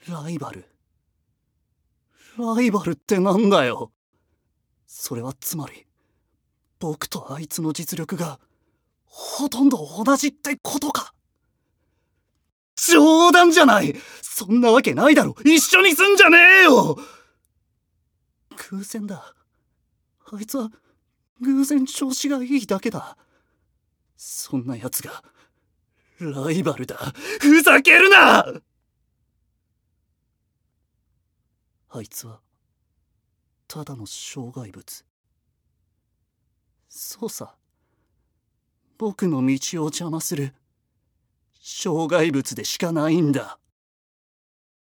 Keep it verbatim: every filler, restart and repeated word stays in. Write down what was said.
ライバル。ライバルってなんだよ。それはつまり、僕とあいつの実力が、ほとんど同じってことか。冗談じゃない。そんなわけないだろ。一緒にすんじゃねえよ。偶然だ。あいつは、偶然調子がいいだけだ。そんな奴が、ライバルだ。ふざけるな！あいつは、ただの障害物。そうさ。僕の道を邪魔する、障害物でしかないんだ。